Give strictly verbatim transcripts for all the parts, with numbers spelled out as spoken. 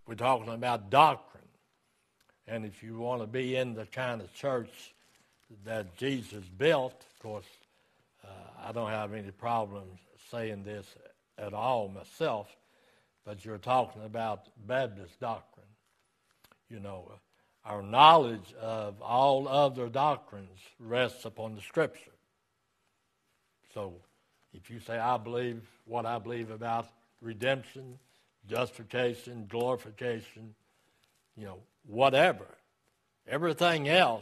we're talking about doctrine. And if you want to be in the kind of church that Jesus built, of course, uh, I don't have any problem saying this at all myself, but you're talking about Baptist doctrine. You know, our knowledge of all other doctrines rests upon the Scripture. So if you say, I believe what I believe about redemption, justification, glorification, you know, whatever, everything else,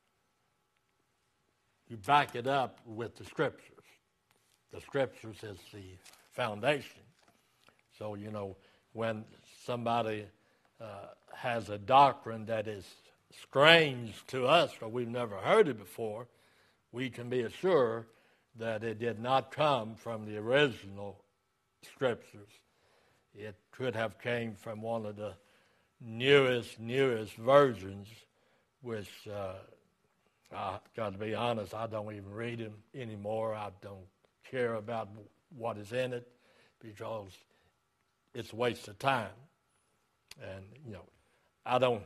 you back it up with the Scriptures. The Scriptures is the foundation. So, you know, when somebody uh, has a doctrine that is strange to us or we've never heard it before, we can be assured that it did not come from the original Scriptures. It could have came from one of the newest, newest versions, which, uh, I got to be honest, I don't even read them anymore. I don't care about what is in it because it's a waste of time. And, you know, I don't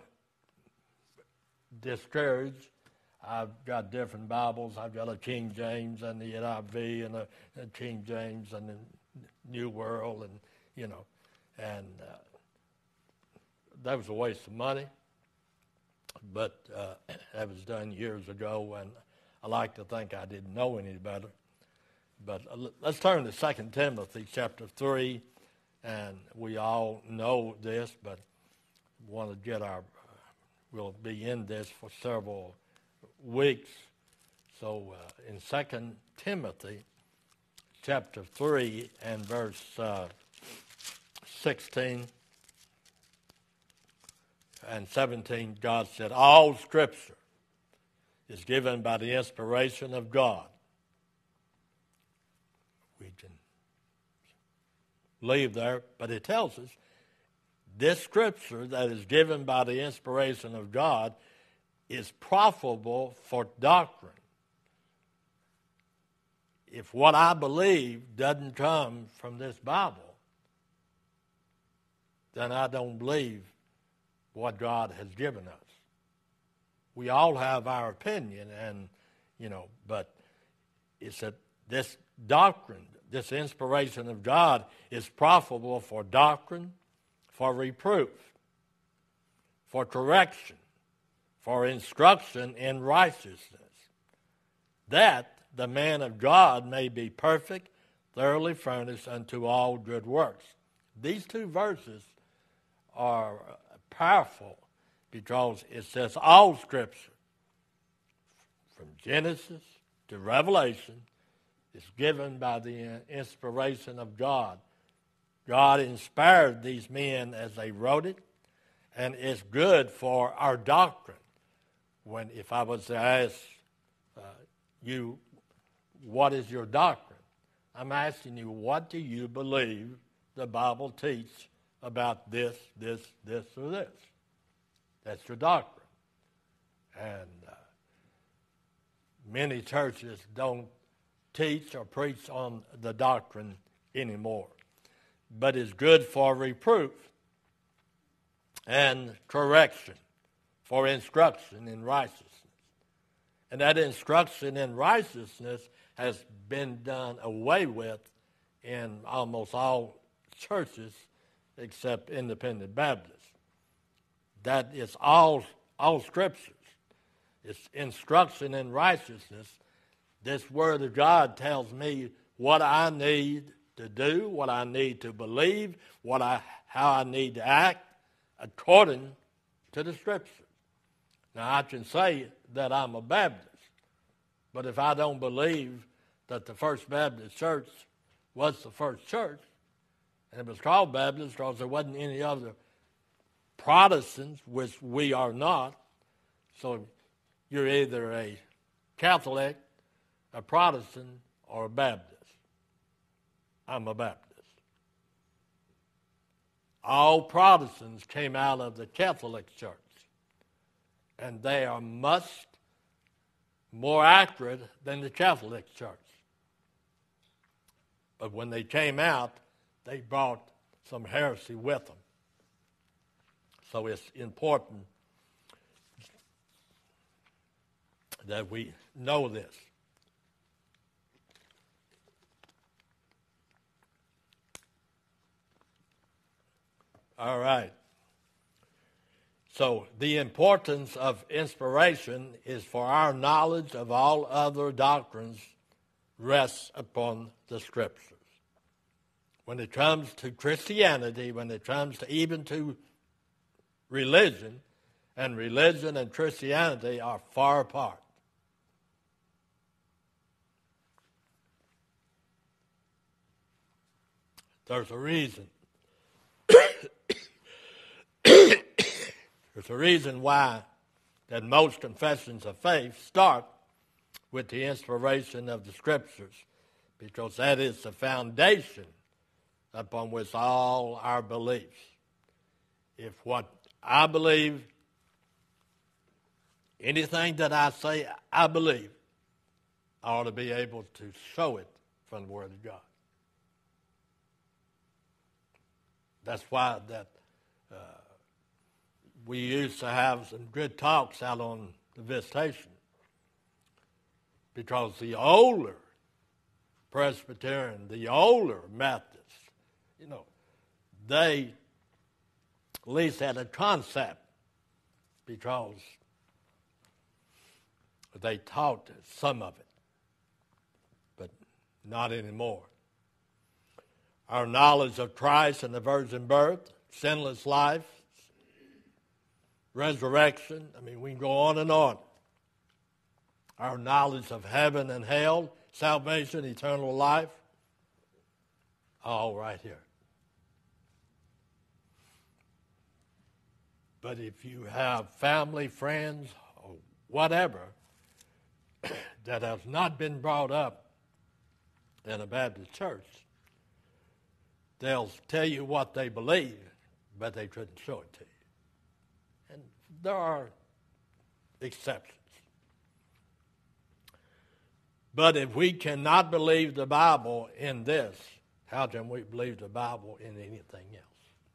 discourage. I've got different Bibles. I've got a King James and the N I V and a, a King James and the New World, and, you know, and uh, that was a waste of money. But uh, that was done years ago, and I like to think I didn't know any better. But uh, let's turn to Second Timothy chapter three, and we all know this, but want to get our, uh, we'll be in this for several weeks. So uh, in Second Timothy chapter three and verse uh, sixteen and seventeen, God said, all Scripture is given by the inspiration of God. We can leave there, but it tells us this Scripture that is given by the inspiration of God is profitable for doctrine. If what I believe doesn't come from this Bible, then I don't believe what God has given us. We all have our opinion, and, you know, but it's that this doctrine, this inspiration of God is profitable for doctrine, for reproof, for correction, for instruction in righteousness, that the man of God may be perfect, thoroughly furnished unto all good works. These two verses are powerful because it says all Scripture, from Genesis to Revelation, is given by the inspiration of God. God inspired these men as they wrote it, and it's good for our doctrine. When, if I was to ask uh, you, what is your doctrine? I'm asking you, what do you believe the Bible teaches about this, this, this, or this? That's your doctrine. And uh, many churches don't teach or preach on the doctrine anymore. But it's good for reproof and correction, for instruction in righteousness. And that instruction in righteousness has been done away with in almost all churches except Independent Baptists. That is all, all Scriptures. It's instruction in righteousness. This Word of God tells me what I need to do, what I need to believe, what I, how I need to act according to the Scripture. Now, I can say that I'm a Baptist, but if I don't believe that the First Baptist Church was the first church, and it was called Baptist because there wasn't any other Protestants, which we are not, so you're either a Catholic, a Protestant, or a Baptist. I'm a Baptist. All Protestants came out of the Catholic Church, and they are much more accurate than the Catholic Church. But when they came out, they brought some heresy with them. So it's important that we know this. All right. So the importance of inspiration is for our knowledge of all other doctrines rests upon the Scriptures. When it comes to Christianity, when it comes to even to religion, and religion and Christianity are far apart. There's a reason. There's a reason why that most confessions of faith start with the inspiration of the Scriptures, because that is the foundation upon which all our beliefs. If what I believe, anything that I say I believe, I ought to be able to show it from the Word of God. That's why that uh, we used to have some good talks out on the visitation, because the older Presbyterian, the older Methodists, you know, they at least had a concept, because they taught some of it, but not anymore. Our knowledge of Christ and the virgin birth, sinless life, resurrection, I mean, we can go on and on. Our knowledge of heaven and hell, salvation, eternal life, all right here. But if you have family, friends, or whatever that has not been brought up in a Baptist church, they'll tell you what they believe, but they couldn't show it to you. And there are exceptions. But if we cannot believe the Bible in this, how can we believe the Bible in anything else?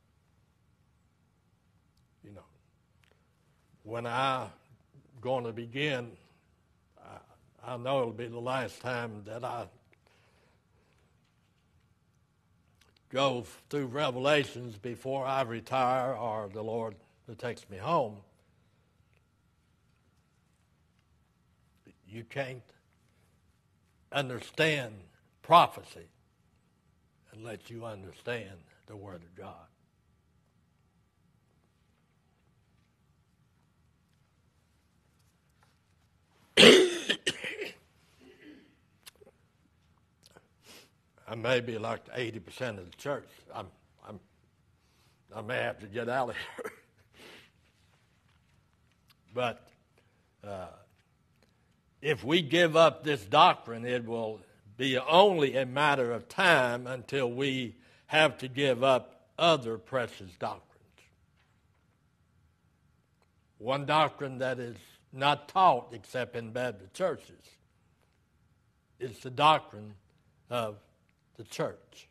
You know, when I'm going to begin, I, I know it'll be the last time that I go through Revelations before I retire or the Lord takes me home. You can't understand prophecy unless you understand the Word of God. I may be like eighty percent of the church. I'm, I'm, I may have to get out of here. But uh, if we give up this doctrine, it will be only a matter of time until we have to give up other precious doctrines. One doctrine that is not taught except in Baptist churches is the doctrine of the church.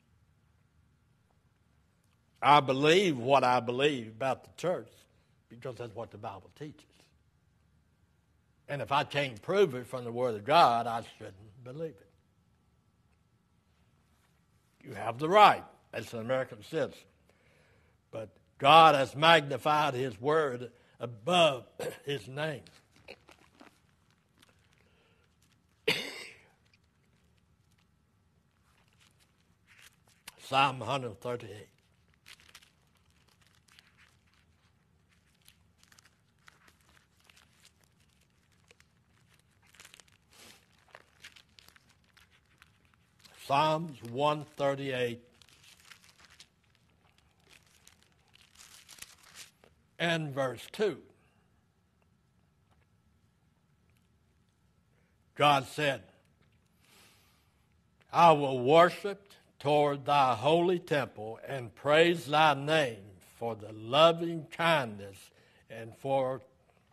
I believe what I believe about the church because that's what the Bible teaches. And if I can't prove it from the Word of God, I shouldn't believe it. You have the right as an American citizen. But God has magnified His Word above His name. Psalm one thirty-eight. Psalms one thirty-eight and verse two. God said, I will worship toward thy holy temple and praise thy name for the loving kindness and for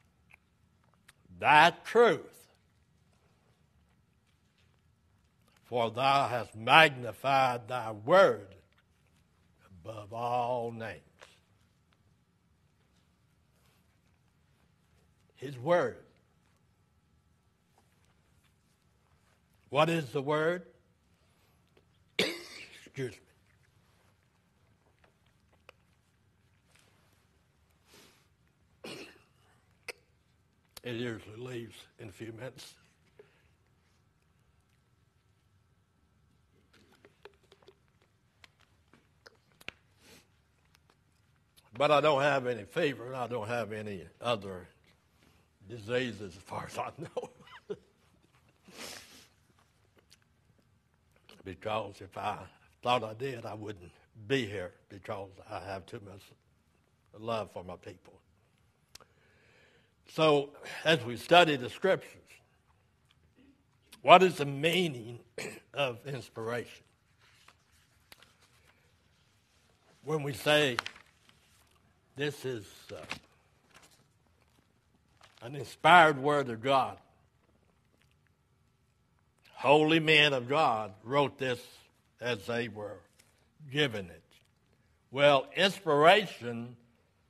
thy truth. For thou hast magnified thy word above all names. His Word. What is the Word? Excuse me. It usually leaves in a few minutes. But I don't have any fever, and I don't have any other diseases as far as I know. Because if I thought I did, I wouldn't be here, because I have too much love for my people. So, as we study the Scriptures, what is the meaning of inspiration? When we say this is uh, an inspired word of God, holy men of God wrote this as they were given it. Well, inspiration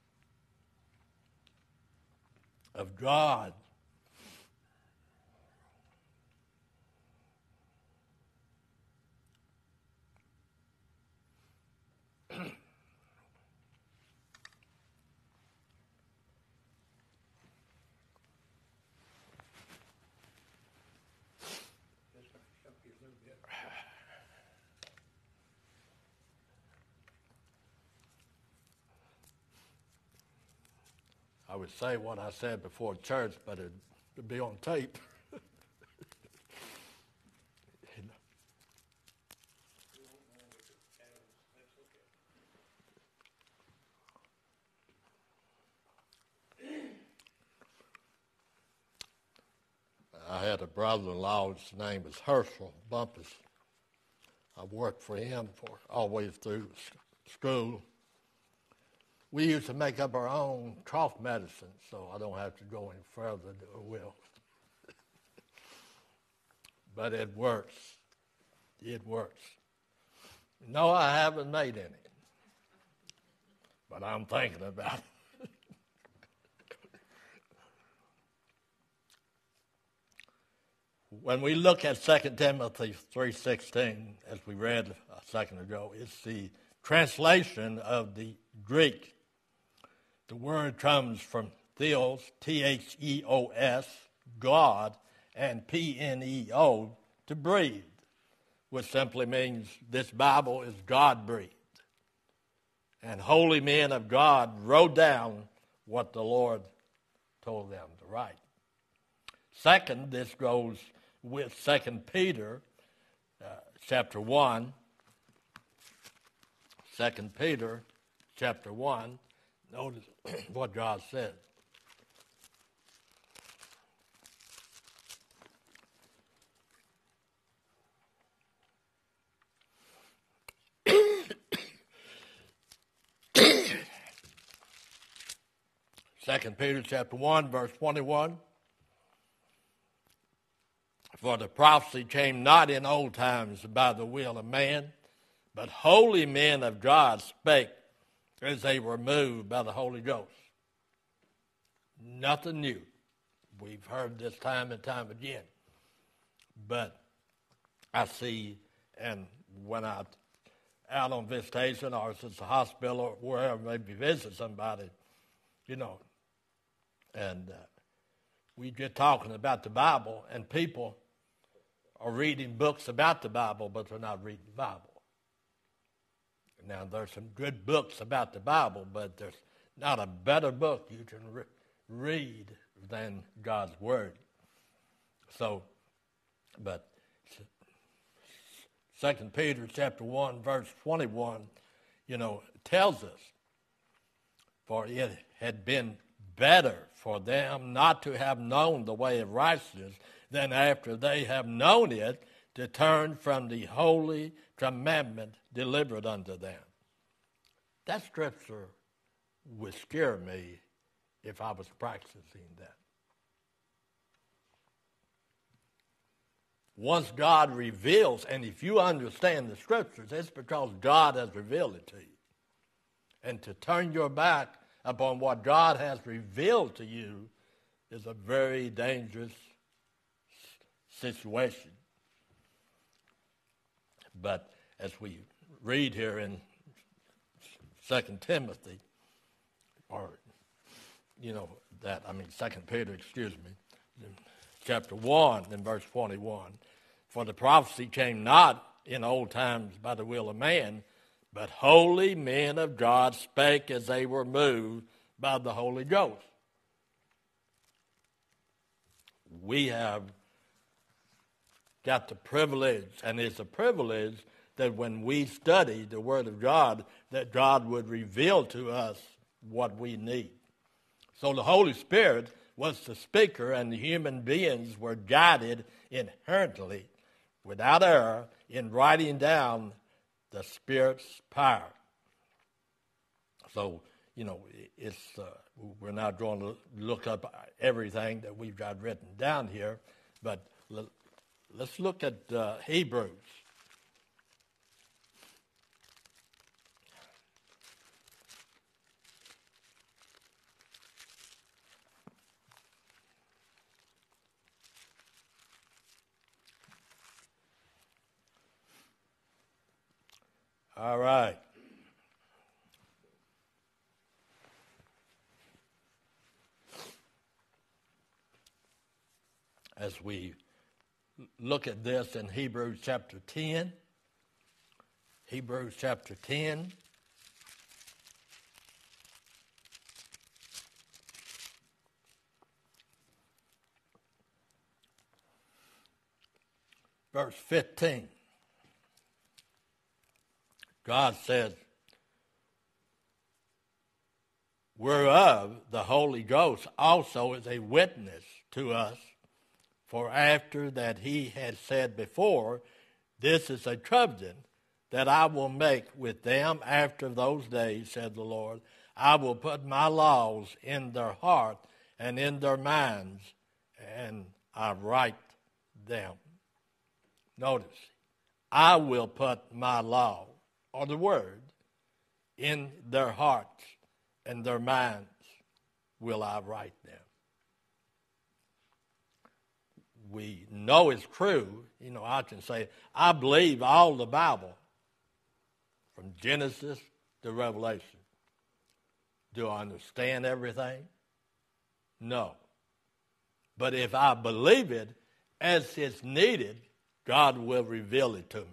of God I would say what I said before church, but it would be on tape. I had a brother-in-law, his name was Herschel Bumpus. I worked for him for all the way through school. We used to make up our own cough medicine, so I don't have to go any further, I will. But it works. It works. No, I haven't made any, but I'm thinking about it. When we look at Second Timothy three sixteen, as we read a second ago, it's the translation of the Greek. The word comes from theos, T H E O S, God, and P N E O, to breathe, which simply means this Bible is God-breathed. And holy men of God wrote down what the Lord told them to write. Second, this goes with Second Peter uh, chapter one. Second Peter chapter one. Notice what God said. Second Peter chapter one, verse twenty-one. For the prophecy came not in old times by the will of man, but holy men of God spake as they were moved by the Holy Ghost. Nothing new. We've heard this time and time again. But I see, and when I'm out on visitation or if it's a hospital or wherever, maybe visit somebody, you know, and uh, we get talking about the Bible, and people are reading books about the Bible, but they're not reading the Bible. Now, there's some good books about the Bible, but there's not a better book you can re- read than God's Word. So, but Second Peter chapter one, verse twenty-one, you know, tells us, for it had been better for them not to have known the way of righteousness than after they have known it to turn from the holy commandment delivered unto them. That scripture would scare me if I was practicing that. Once God reveals, and if you understand the scriptures, it's because God has revealed it to you. And to turn your back upon what God has revealed to you is a very dangerous situation. But as we read here in Second Timothy, or, you know, that, I mean, Second Peter, excuse me, chapter one and verse twenty-one, for the prophecy came not in old times by the will of man, but holy men of God spake as they were moved by the Holy Ghost. We have got the privilege, and it's a privilege that when we study the Word of God, that God would reveal to us what we need. So the Holy Spirit was the speaker, and the human beings were guided inherently, without error, in writing down the Spirit's power. So, you know, it's uh, we're not going to look up everything that we've got written down here, but l- let's look at uh, Hebrews. All right. As we look at this in Hebrews chapter ten, Hebrews chapter ten, verse fifteen. God says, whereof the Holy Ghost also is a witness to us, for after that he had said before, this is a covenant that I will make with them after those days, said the Lord. I will put my laws in their heart and in their minds, and I write them. Notice, I will put my law, or the word, in their hearts and their minds will I write them. We know it's true. You know, I can say, I believe all the Bible from Genesis to Revelation. Do I understand everything? No. But if I believe it as it's needed, God will reveal it to me.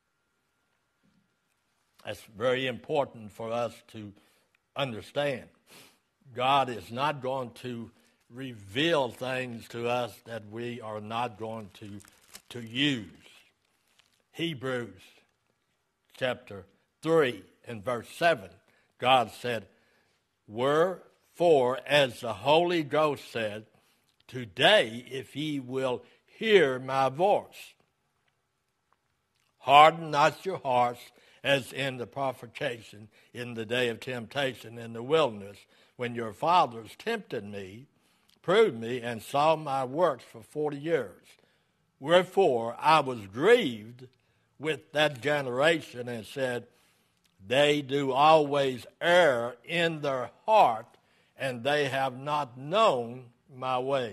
That's very important for us to understand. God is not going to reveal things to us that we are not going to, to use. Hebrews chapter three and verse seven, God said, wherefore, as the Holy Ghost said, today if ye will hear my voice, harden not your hearts, as in the provocation in the day of temptation in the wilderness, when your fathers tempted me, proved me, and saw my works for forty years. Wherefore I was grieved with that generation, and said, they do always err in their heart, and they have not known my ways.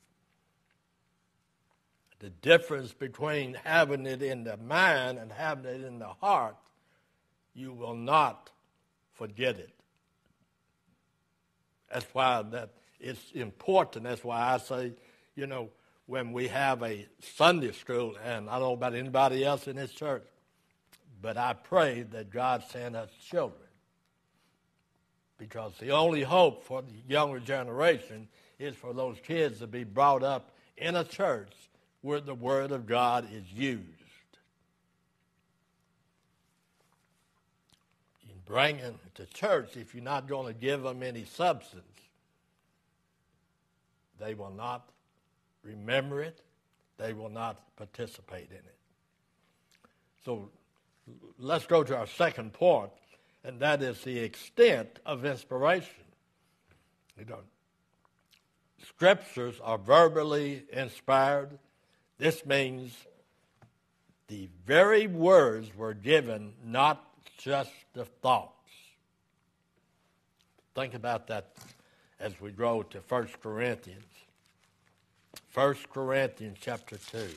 The difference between having it in the mind and having it in the heart, you will not forget it. That's why that it's important. That's why I say, you know, when we have a Sunday school, and I don't know about anybody else in this church, but I pray that God send us children. Because the only hope for the younger generation is for those kids to be brought up in a church where the Word of God is used. You bring them to church if you're not going to give them any substance. They will not remember it. They will not participate in it. So let's go to our second point, and that is the extent of inspiration. You know, scriptures are verbally inspired. This means the very words were given, not just the thoughts. Think about that as we go to First Corinthians. First Corinthians chapter two.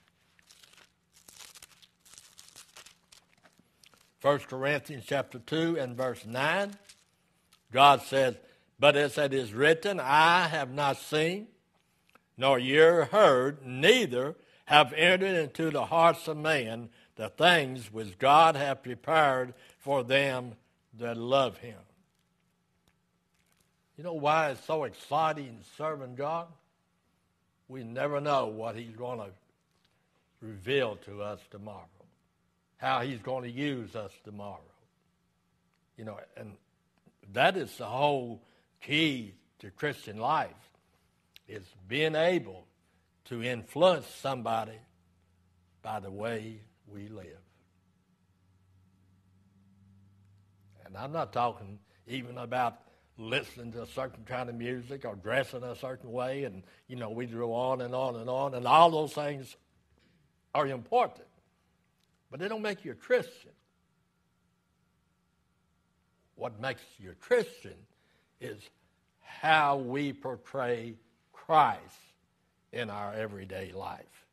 First Corinthians chapter two and verse nine. God says, "But as it is written, I have not seen, nor ear heard, neither have entered into the hearts of man the things which God hath prepared for them that love him." You know why it's so exciting serving God? We never know what he's going to reveal to us tomorrow, how he's going to use us tomorrow. You know, and that is the whole key to Christian life, is being able to influence somebody by the way we live. And I'm not talking even about listening to a certain kind of music or dressing a certain way, and, you know, we go on and on and on, and all those things are important, but they don't make you a Christian. What makes you a Christian is how we portray Christ in our everyday life.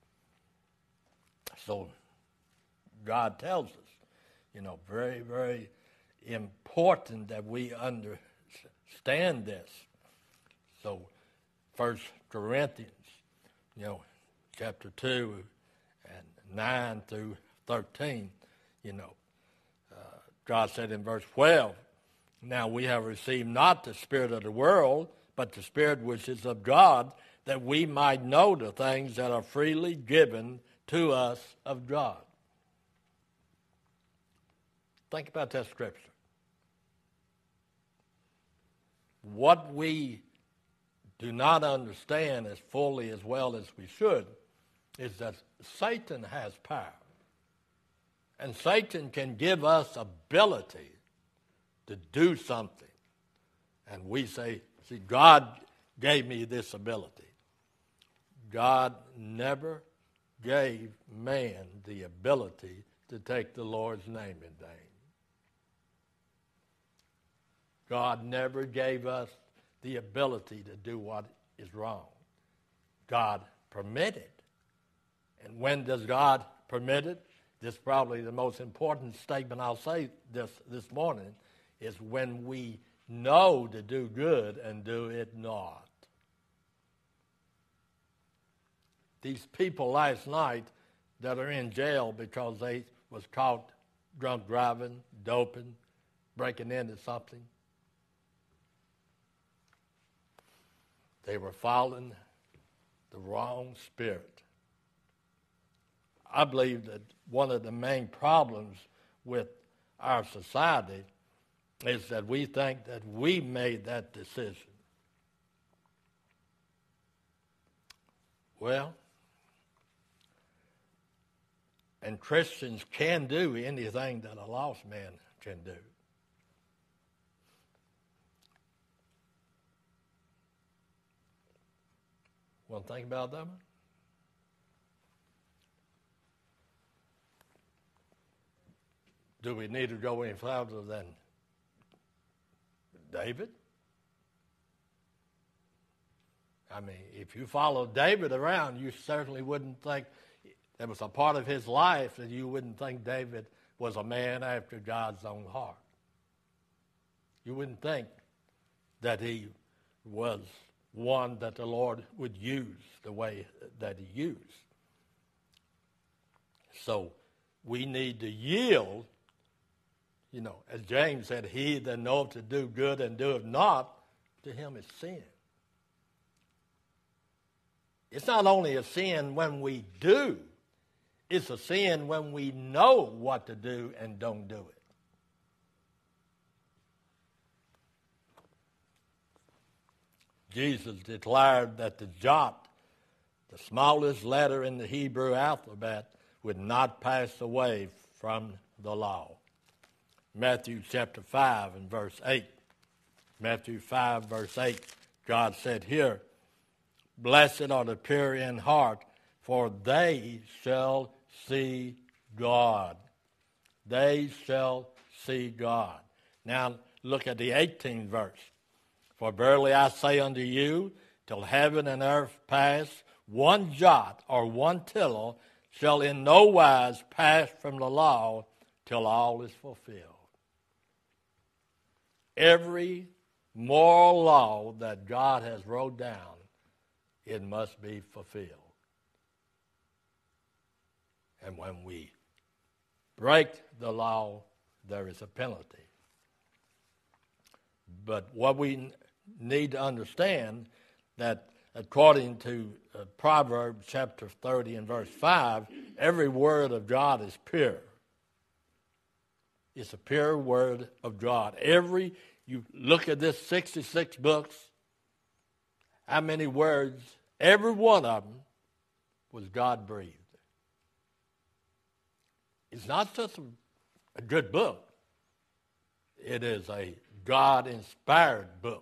So God tells us, you know, very, very important that we understand this. So First Corinthians, you know, chapter two and nine through thirteen, you know, uh, God said in verse twelve, "Now we have received not the spirit of the world, but the Spirit which is of God, that we might know the things that are freely given to us of God." Think about that scripture. What we do not understand as fully as well as we should is that Satan has power. And Satan can give us ability to do something. And we say, see, God gave me this ability. God never gave man the ability to take the Lord's name in vain. God never gave us the ability to do what is wrong. God permitted. And when does God permit it? This is probably the most important statement I'll say this, this morning, is when we know to do good and do it not. These people last night that are in jail because they was caught drunk driving, doping, breaking into something, they were following the wrong spirit. I believe that one of the main problems with our society is that we think that we made that decision. Well, and Christians can do anything that a lost man can do. Want to think about that one? Do we need to go any further than David? I mean, if you followed David around, you certainly wouldn't think that was a part of his life that you wouldn't think David was a man after God's own heart. You wouldn't think that he was one that the Lord would use the way that he used. So we need to yield. You know, as James said, he that knoweth to do good and doeth not, to him is sin. It's not only a sin when we do, it's a sin when we know what to do and don't do it. Jesus declared that the jot, the smallest letter in the Hebrew alphabet, would not pass away from the law. Matthew chapter five and verse eight. Matthew five verse eight, God said here, "Blessed are the pure in heart, for they shall see God." They shall see God. Now look at the eighteenth verse. For verily I say unto you, till heaven and earth pass, one jot or one tittle shall in no wise pass from the law till all is fulfilled. Every moral law that God has wrote down, it must be fulfilled. And when we break the law, there is a penalty. But what we need to understand, that according to uh, Proverbs chapter thirty and verse five, every word of God is pure. It's a pure word of God. Every, you look at this sixty-six books, how many words, every one of them was God-breathed. It's not just a, a good book. It is a God-inspired book.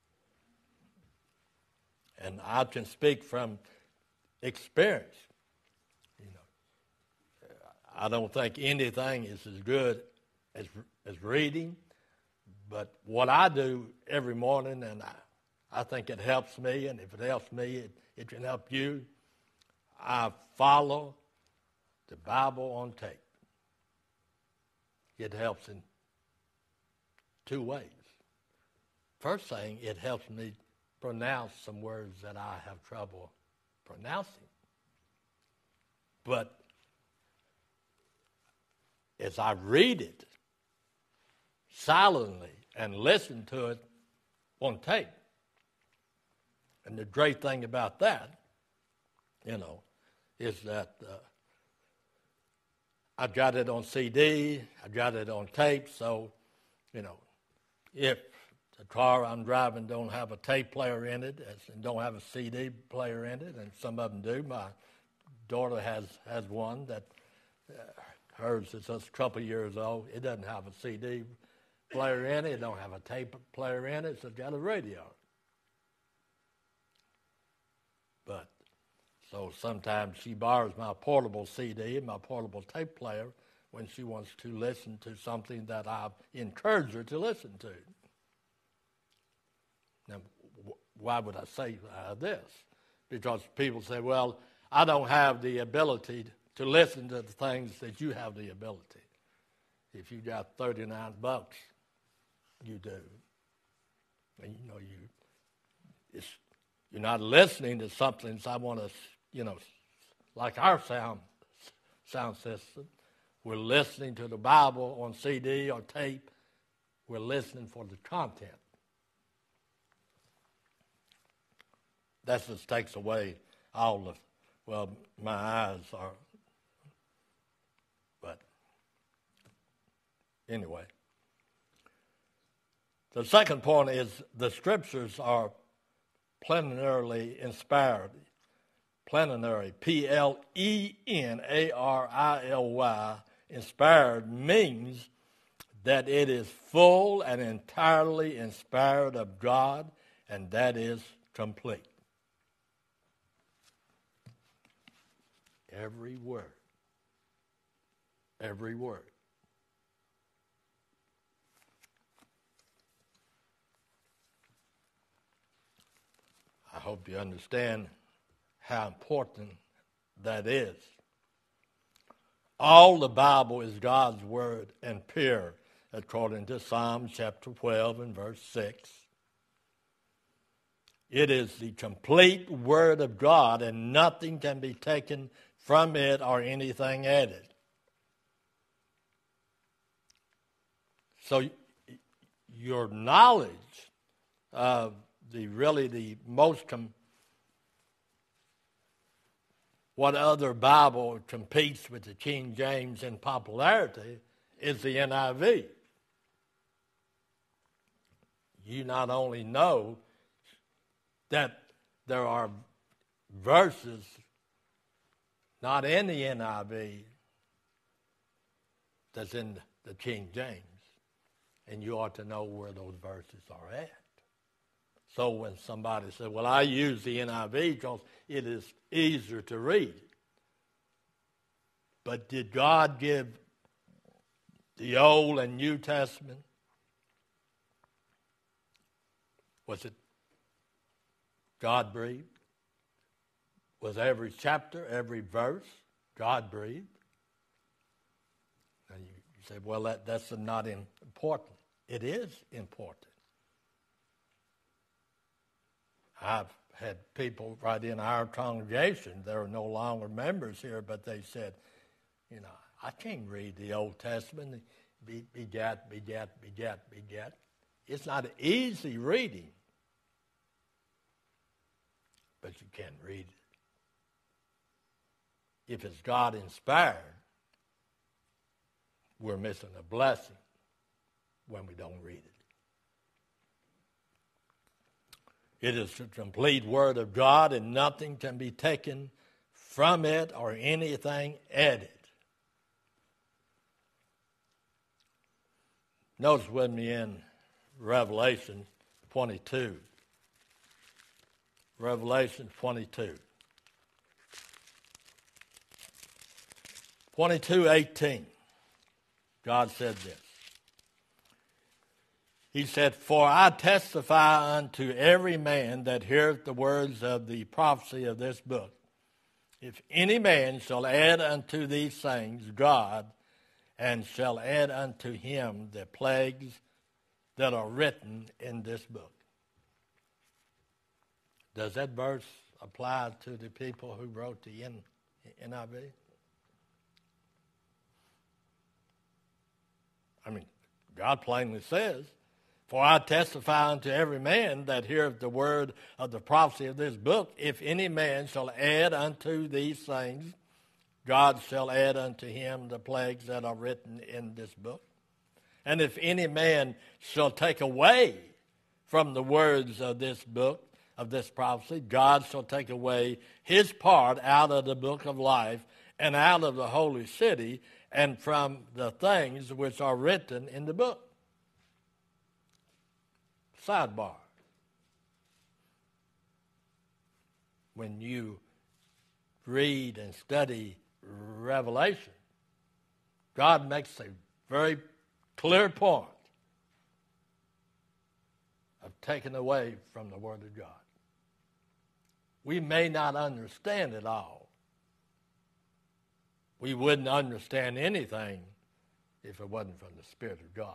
And I can speak from experience. You know, I don't think anything is as good as as reading, but what I do every morning, and I, I think it helps me, and if it helps me, it, it can help you. I follow the Bible on tape. It helps in two ways. First thing, it helps me pronounce some words that I have trouble pronouncing. But as I read it silently and listen to it on tape, and the great thing about that, you know, is that uh, I've got it on C D, I've got it on tape, so, you know, if the car I'm driving don't have a tape player in it and don't have a C D player in it, and some of them do. My daughter has, has one that uh, hers is just a couple of years old. It doesn't have a C D player in it. It don't have a tape player in it. So it's got a radio. But so sometimes she borrows my portable C D and my portable tape player when she wants to listen to something that I've encouraged her to listen to. Now, why would I say uh, this? Because people say, well, I don't have the ability to listen to the things that you have the ability. If you got thirty-nine bucks, you do. And you know, you it's, you're not listening to something, so I want to, you know, like our sound sound system. We're listening to the Bible on C D or tape. We're listening for the content. That just takes away all the, well, my eyes are, but anyway. The second point is the scriptures are plenarily inspired. Plenary, P L E N A R I L Y, inspired means that it is full and entirely inspired of God, and that is complete. Every word. Every word. I hope you understand how important that is. All the Bible is God's word and pure, according to Psalm chapter twelve and verse six. It is the complete word of God, and nothing can be taken from it or anything added. So your knowledge of the really the most com- what other Bible competes with the King James in popularity is the N I V. You not only know that there are verses not in the N I V that's in the King James, and you ought to know where those verses are at. So when somebody says, well, I use the N I V because it is easier to read. But did God give the Old and New Testament? Was it God breathed? Was every chapter, every verse God breathed? And you say, well, that, that's not important. It is important. I've had people right in our congregation, they're no longer members here, but they said, you know, I can't read the Old Testament, be, begat, begat, begat, begat. It's not easy reading, but you can read it. If it's God inspired, we're missing a blessing when we don't read it. It is the complete Word of God, and nothing can be taken from it or anything added. Notice with me in Revelation twenty-two. Revelation twenty-two. twenty-two eighteen. God said this. He said, for I testify unto every man that heareth the words of the prophecy of this book. If any man shall add unto these things, God, and shall add unto him the plagues that are written in this book. Does that verse apply to the people who wrote the N I V? I mean, God plainly says, for I testify unto every man that heareth the word of the prophecy of this book, if any man shall add unto these things, God shall add unto him the plagues that are written in this book. And if any man shall take away from the words of this book, of this prophecy, God shall take away his part out of the book of life and out of the holy city and from the things which are written in the book. Sidebar. When you read and study Revelation, God makes a very clear point of taking away from the Word of God. We may not understand it all. We wouldn't understand anything if it wasn't from the Spirit of God.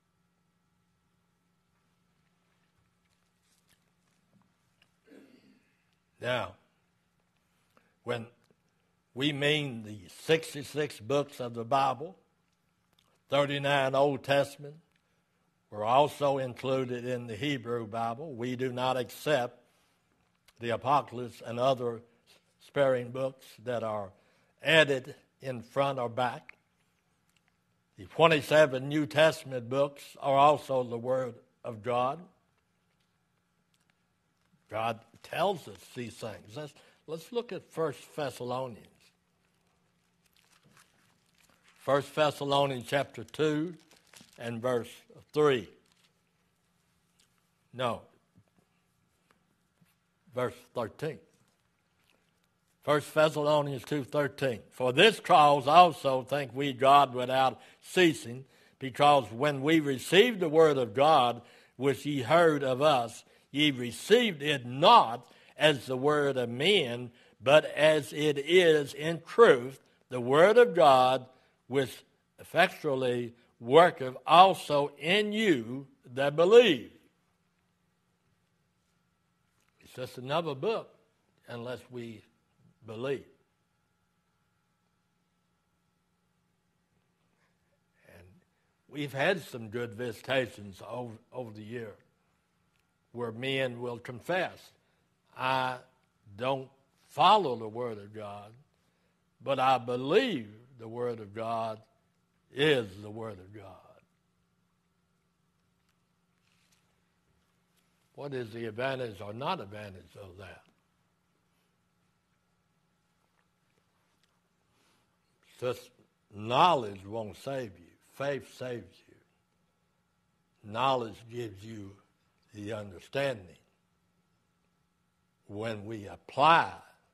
Now, when we mean the sixty-six books of the Bible, thirty-nine Old Testament, were also included in the Hebrew Bible. We do not accept the Apocalypse and other sparing books that are added in front or back. The twenty-seven New Testament books are also the Word of God. God tells us these things. Let's, let's look at First Thessalonians. First Thessalonians chapter two and verse three. No. Verse thirteen. First Thessalonians two thirteen. For this cause also think we God without ceasing, because when we received the word of God, which ye heard of us, ye received it not as the word of men, but as it is in truth, the word of God, which effectually worketh also in you that believe. It's just another book unless we believe. And we've had some good visitations over, over the year where men will confess, I don't follow the Word of God, but I believe the Word of God is the Word of God. What is the advantage or not advantage of that? Just knowledge won't save you. Faith saves you. Knowledge gives you the understanding. When we apply,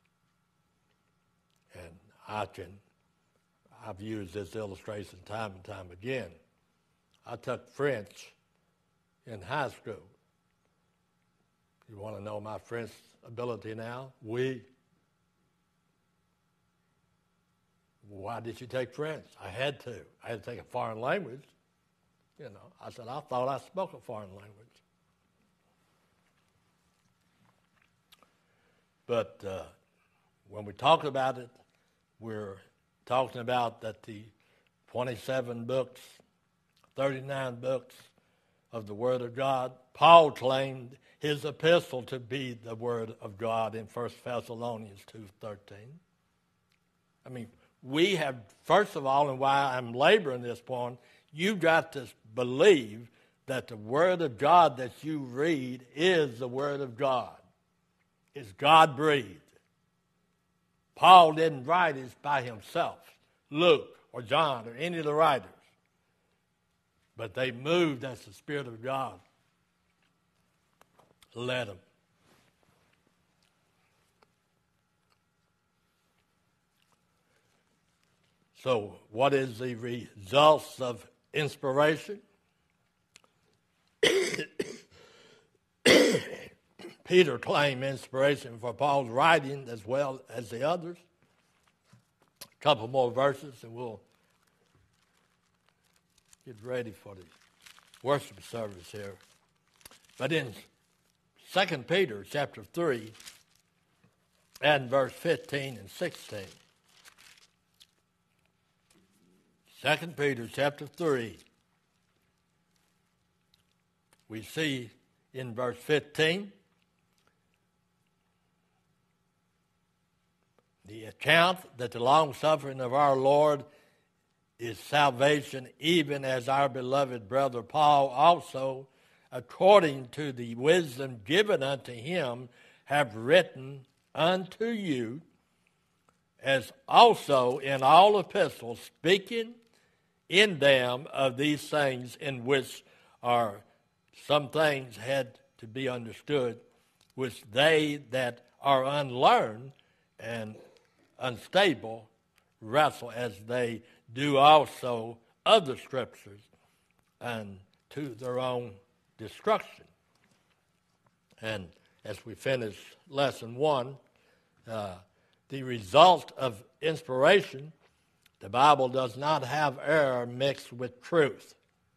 and I can, I've used this illustration time and time again. I took French in high school. You want to know my French ability now? Oui. Why did you take French? I had to. I had to take a foreign language. You know, I said, I thought I spoke a foreign language. But uh, when we talk about it, we're talking about that the twenty-seven books, thirty-nine books of the Word of God, Paul claimed his epistle to be the Word of God in First Thessalonians two thirteen. I mean, we have, first of all, and why I'm laboring this point, you've got to believe that the Word of God that you read is the Word of God. It's God-breathed. Paul didn't write it by himself, Luke or John or any of the writers. But they moved as the Spirit of God led them. So, what is the results of inspiration? Peter claimed inspiration for Paul's writing as well as the others. A couple more verses and we'll get ready for the worship service here. But in Second Peter chapter three and verse fifteen and sixteen. Second Peter chapter three, we see in verse fifteen, the account that the long-suffering of our Lord is salvation, even as our beloved brother Paul also, according to the wisdom given unto him, have written unto you, as also in all epistles, speaking in them of these things, in which are some things had to be understood, which they that are unlearned and unstable wrestle, as they do also other scriptures, and to their own destruction. And as we finish lesson one, uh, the result of inspiration, the Bible does not have error mixed with truth.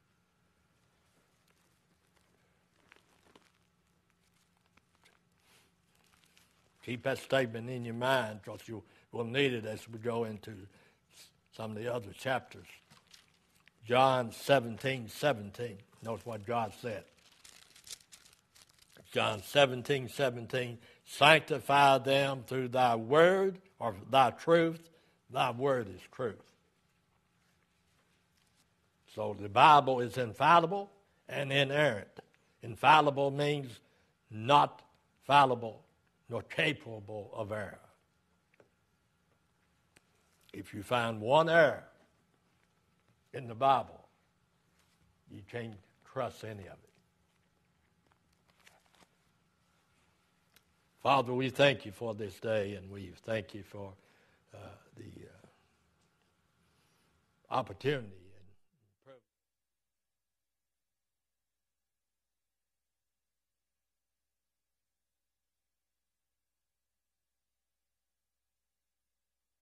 Keep that statement in your mind, because you will need it as we go into some of the other chapters. John seventeen seventeen. Notice what God said. John seventeen seventeen. Sanctify them through thy word, or thy truth. Thy word is truth. So the Bible is infallible and inerrant. Infallible means not fallible nor capable of error. If you find one error in the Bible, you can't trust any of it. Father, we thank you for this day, and we thank you for uh, the uh, opportunity